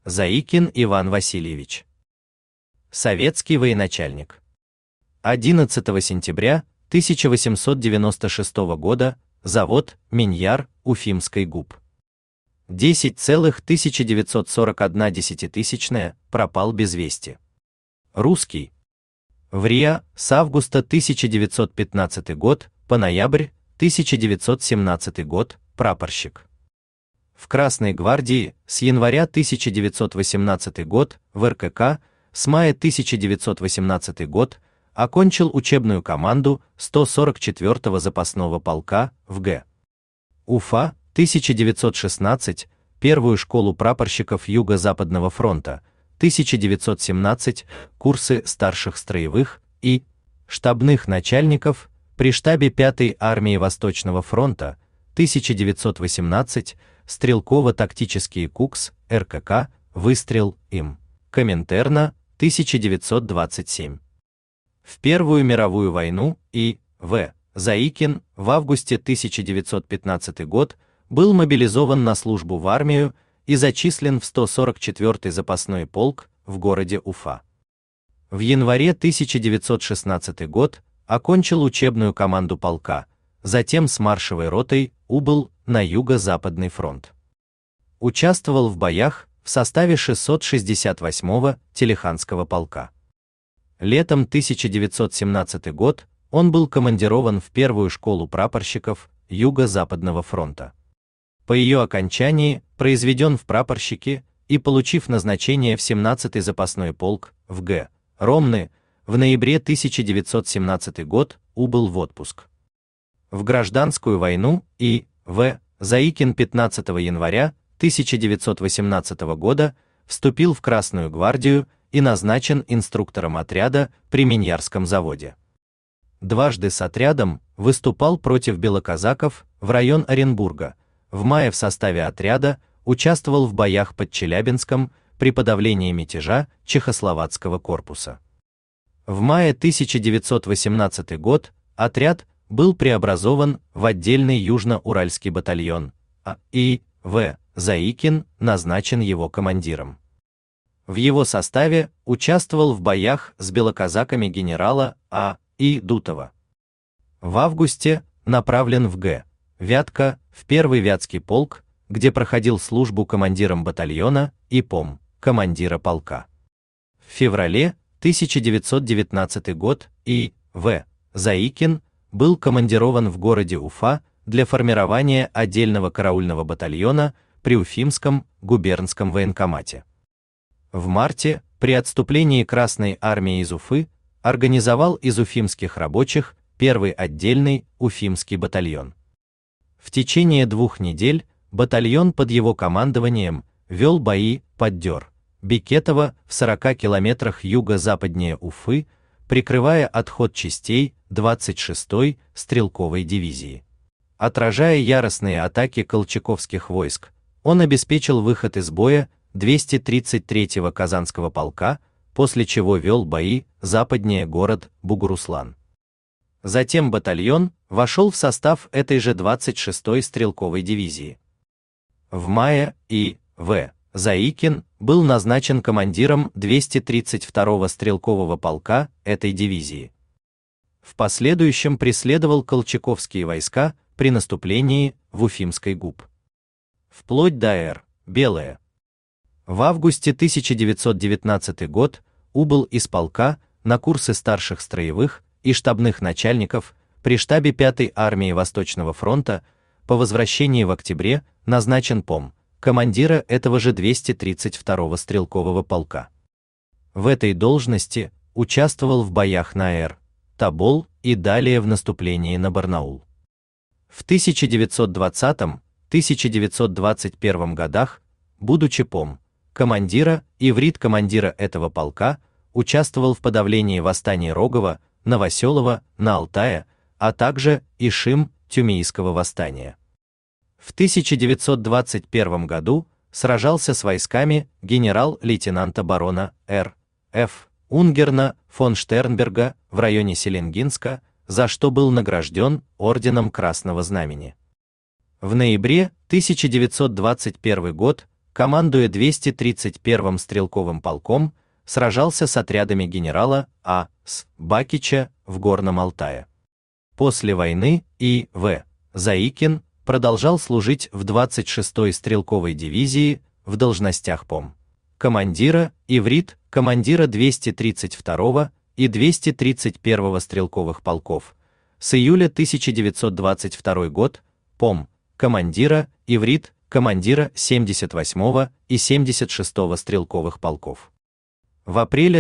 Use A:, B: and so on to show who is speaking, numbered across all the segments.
A: Заикин Иван Васильевич. Советский военачальник. 11 сентября 1896 года, завод Миньяр, Уфимской ГУП. 10,1941 пропал без вести. Русский. В РИА с августа 1915 год по ноябрь 1917 год, прапорщик. В Красной гвардии с января 1918 год, в РКК с мая 1918 год, окончил учебную команду 144-го запасного полка в Г. Уфа, 1916, первую школу прапорщиков Юго-Западного фронта, 1917, курсы старших строевых и штабных начальников при штабе 5-й армии Восточного фронта, 1918, стрелково-тактические КУКС, РКК, выстрел им, Коминтерна, 1927. В Первую мировую войну И.В. Заикин в августе 1915 год был мобилизован на службу в армию и зачислен в 144-й запасной полк в городе Уфа. В январе 1916 год окончил учебную команду полка, затем с маршевой ротой убыл на Юго-Западный фронт. Участвовал в боях в составе 668-го Телеханского полка. Летом 1917 год он был командирован в первую школу прапорщиков Юго-Западного фронта. По ее окончании произведен в прапорщики и, получив назначение в 17-й запасной полк в Г. Ромны, в ноябре 1917 год убыл в отпуск. В гражданскую войну И.В. Заикин 15 января 1918 года вступил в Красную гвардию и назначен инструктором отряда при Миньярском заводе. Дважды с отрядом выступал против белоказаков в район Оренбурга. В мае в составе отряда участвовал в боях под Челябинском при подавлении мятежа Чехословацкого корпуса. В мае 1918 год отряд был преобразован в отдельный Южно-Уральский батальон, а И.В. Заикин назначен его командиром. В его составе участвовал в боях с белоказаками генерала А.И. Дутова. В августе направлен в Г. Вятка, в Первый Вятский полк, где проходил службу командиром батальона и пом. Командира полка. В феврале 1919 год И.В. Заикин был командирован в городе Уфа для формирования отдельного караульного батальона при Уфимском губернском военкомате. В марте, при отступлении Красной армии из Уфы, организовал из уфимских рабочих первый отдельный Уфимский батальон. В течение 2 недель батальон под его командованием вел бои под Дёр, Бекетово в 40 километрах юго-западнее Уфы, прикрывая отход частей 26-й стрелковой дивизии. Отражая яростные атаки колчаковских войск, он обеспечил выход из боя 233-го Казанского полка, после чего вел бои западнее город Бугуруслан. Затем батальон вошел в состав этой же 26-й стрелковой дивизии. В мае И.В. Заикин был назначен командиром 232-го стрелкового полка этой дивизии. В последующем преследовал колчаковские войска при наступлении в Уфимской ГУП. Вплоть до Р. Белое. В августе 1919 год убыл из полка на курсы старших строевых и штабных начальников при штабе 5-й армии Восточного фронта, по возвращении в октябре назначен пом. Командира этого же 232-го стрелкового полка. В этой должности участвовал в боях на Р. Тобол и далее в наступлении на Барнаул. В 1920-1921 годах, будучи пом. Командира и врит-командира этого полка, участвовал в подавлении восстаний Рогова, Новоселова на Алтае, а также Ишим, Тюмейского восстания. В 1921 году сражался с войсками генерал-лейтенанта барона Р.Ф. Унгерна фон Штернберга в районе Селенгинска, за что был награжден орденом Красного Знамени. В ноябре 1921 год командуя 231-м стрелковым полком, сражался с отрядами генерала А.С. Бакича в Горном Алтае. После войны И.В. Заикин продолжал служить в 26-й стрелковой дивизии в должностях пом. Командира, иврит, командира 232-го и 231-го стрелковых полков. С июля 1922 год пом. Командира, иврит, командира 78-го и 76-го стрелковых полков. В апреле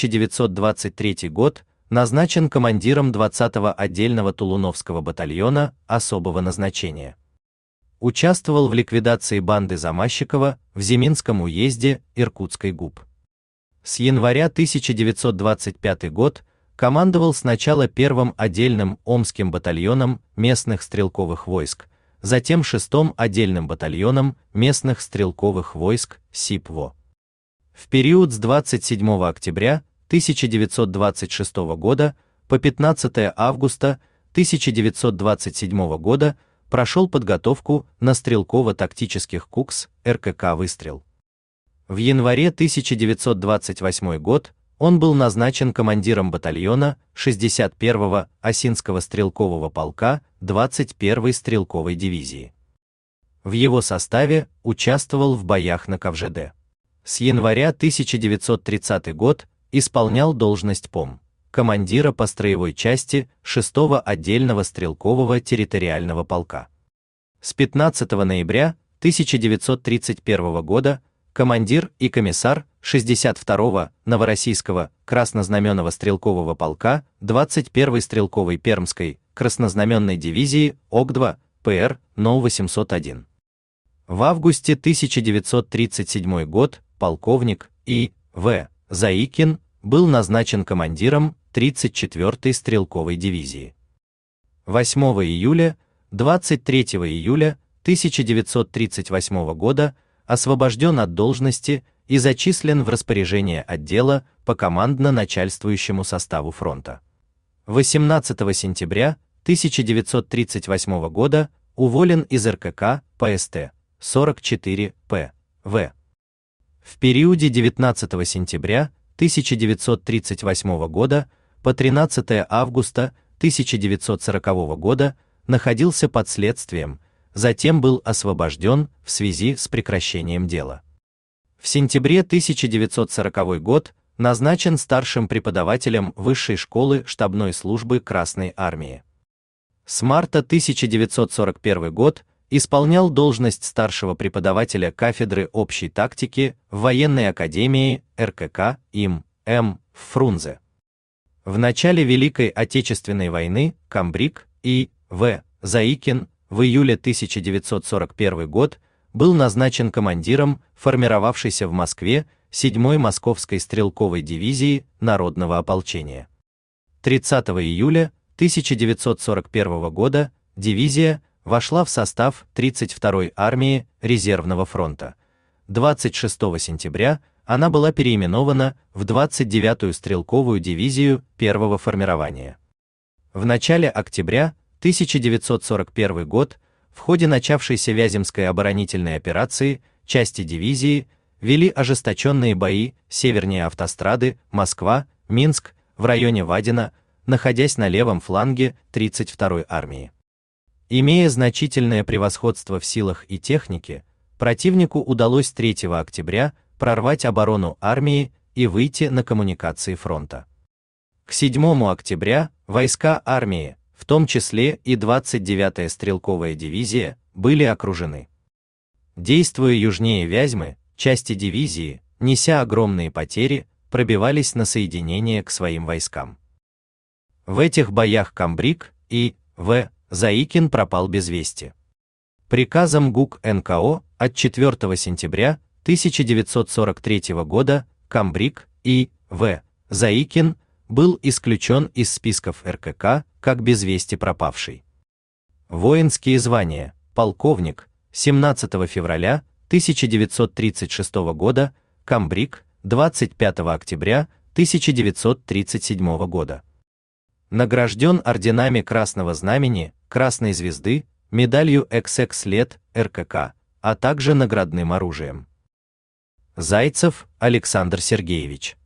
A: 1923 год назначен командиром 20-го отдельного Тулуновского батальона особого назначения. Участвовал в ликвидации банды Замащикова в Зиминском уезде Иркутской ГУП. С января 1925 год командовал сначала 1-м отдельным Омским батальоном местных стрелковых войск, затем 6-м отдельным батальоном местных стрелковых войск СИПВО. В период с 27 октября 1926 года по 15 августа 1927 года прошел подготовку на стрелково-тактических КУКС РКК «Выстрел». В январе 1928 год он был назначен командиром батальона 61-го Осинского стрелкового полка 21-й стрелковой дивизии. В его составе участвовал в боях на Кавжеде. С января 1930 год исполнял должность пом. Командира по строевой части 6-го отдельного стрелкового территориального полка. С 15 ноября 1931 года командир и комиссар 62-го Новороссийского краснознаменного стрелкового полка 21-й стрелковой Пермской краснознаменной дивизии ОК-2 ПР Но-801. В августе 1937 год полковник И.В. Заикин был назначен командиром 34-й стрелковой дивизии. 8 июля, 23 июля 1938 года освобожден от должности и зачислен в распоряжение отдела по командно-начальствующему составу фронта. 18 сентября 1938 года уволен из РКК по СТ 44 П.В. В периоде 19 сентября 1938 года по 13 августа 1940 года находился под следствием, затем был освобожден в связи с прекращением дела. В сентябре 1940 год назначен старшим преподавателем Высшей школы штабной службы Красной армии. С марта 1941 год исполнял должность старшего преподавателя кафедры общей тактики в военной академии РКК им М. Фрунзе. В начале Великой Отечественной войны комбриг И.В. Заикин в июле 1941 год был назначен командиром формировавшейся в Москве 7-й Московской стрелковой дивизии Народного ополчения. 30 июля 1941 года дивизия вошла в состав 32-й армии резервного фронта. 26 сентября она была переименована в 29-ю стрелковую дивизию первого формирования. В начале октября 1941 год в ходе начавшейся Вяземской оборонительной операции части дивизии вели ожесточенные бои севернее автострады Москва-Минск в районе Вадина, находясь на левом фланге 32-й армии. Имея значительное превосходство в силах и технике, противнику удалось 3 октября прорвать оборону армии и выйти на коммуникации фронта. К 7 октября войска армии, в том числе и 29-я стрелковая дивизия, были окружены. Действуя южнее Вязьмы, части дивизии, неся огромные потери, пробивались на соединение к своим войскам. В этих боях комбриг И.В. Заикин пропал без вести. Приказом ГУК НКО от 4 сентября 1943 года комбриг И.В. Заикин был исключен из списков РКК как без вести пропавший. Воинские звания: полковник 17 февраля 1936 года, комбриг 25 октября 1937 года. Награжден орденами Красного Знамени, Красной Звезды, медалью XX лет РКК, а также наградным оружием. Зайцев Александр Сергеевич.